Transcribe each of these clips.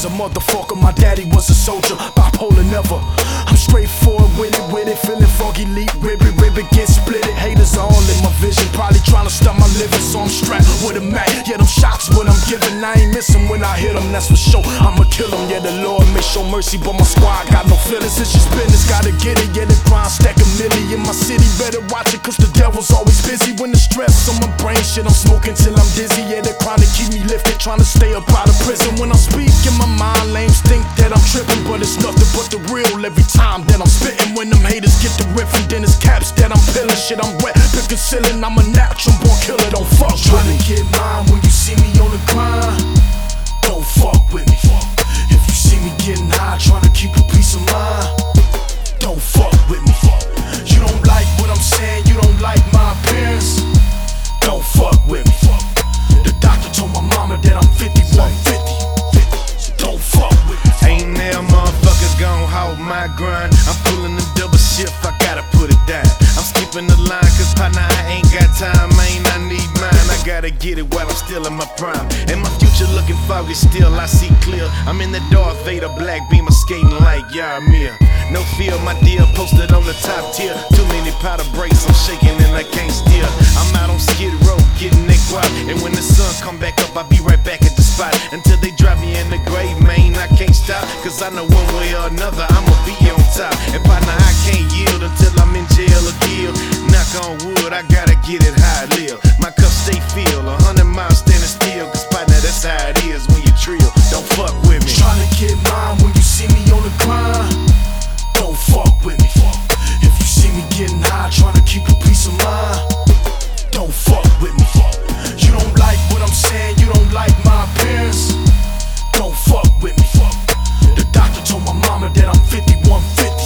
was a motherfucker, my daddy was a soldier, bipolar never. I'm straightforward with it, feeling foggy, leap, ribbit, get split it. Haters all in my vision, probably trying to stop my living, so I'm strapped with a Mac. Yeah, them shots what I'm giving, I ain't missing when I hit them, that's for sure. I'ma kill them, yeah, the Lord may show mercy, but my squad got no feelings. It's just business, gotta get it, yeah, the grind stack a million. My city better watch it, cause the devil's always busy. When the stress on my brain, shit, I'm smoking till I'm dizzy. Yeah, they're trying to keep me lifted, trying to stay up out of prison. When I'm speaking, my mind lames think that I'm tripping, but it's nothing but the real every time that I'm spitting. When them haters get the riffing, then it's caps that I'm peeling. Shit, I'm wet, picking ceiling, I'm a natural born killer, don't fuck with me. Trying to get mine when you see me on the grind, don't fuck with me. If you see me getting high, trying to keep a peace of mind, don't fuck with me. You don't like what I'm saying, you don't like my appearance, don't fuck with me. The doctor told my mama that I'm 5150, so don't fuck with me. Ain't now motherfuckers gon' hold my grind. I'm pulling the double shift, I gotta put it down. I'm skipping the line, cause partner, I ain't got time, man, I need mine. I gotta get it while I'm still in my prime. And my future looking foggy, still I see clear. I'm in the Darth Vader black beamer skating like Yarmir. No fear, my deal posted on the top tier. Too many powder breaks, I'm shaking and I can't steer. I'm out on Skid Row, getting that guap. And when the sun come back up, I'll be right back at the spot. Until they drop me in the grave, man, I can't stop. Cause I know one way or another, I'ma be on top. And partner, I can't yield until I'm in jail or killed. Knock on wood, I gotta get it how I live. My cup stay filled, 100 miles standing still. Cause partner, that's how it is when you trill. Don't fuck with me. Tryna get mine when you see me on the grind, don't fuck with me. If you see me getting high, tryna keep a peace of mind, don't fuck with me. You don't like what I'm saying, you don't like my appearance, don't fuck with me. The doctor told my mama that I'm 5150,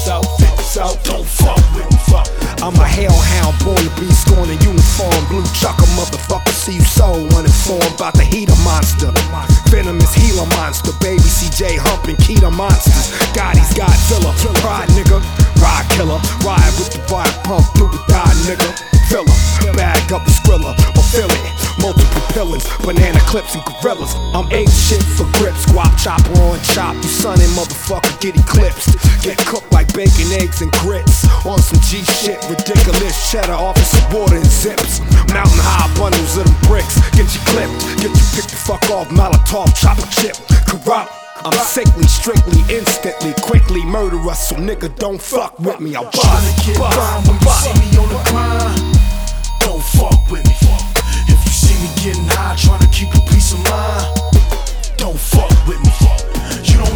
so don't fuck with me. I'm a hellhound, born to be scorned in uniform. Blue chucker motherfucker, see you so uninformed about the heater monster. Venomous healer monster, baby CJ humping Keeta monsters. Gotti's Godzilla, pride nigga, ride killer. Ride with the vibe pump, do or die nigga. Filler, bag up the skrilla, or fill it. Multiple pillars, banana clips and gorillas. I'm ape shit for grips, guap chopper on chop. You sonny motherfucker get eclipsed. Get cooked like bacon, eggs and grits. On some G shit, ridiculous cheddar off of some water and zips. Mountain high bundles of them bricks. Get you clipped, get you picked the fuck off. Molotov, chopper chip, corrupt. I'm sickly, strictly, instantly, quickly murderous. So nigga don't fuck with me, I'll bust. Tryna get mine when you see me on the grind, don't fuck with me. If you see me getting high, tryna keep a peace of mind, don't fuck with me. You don't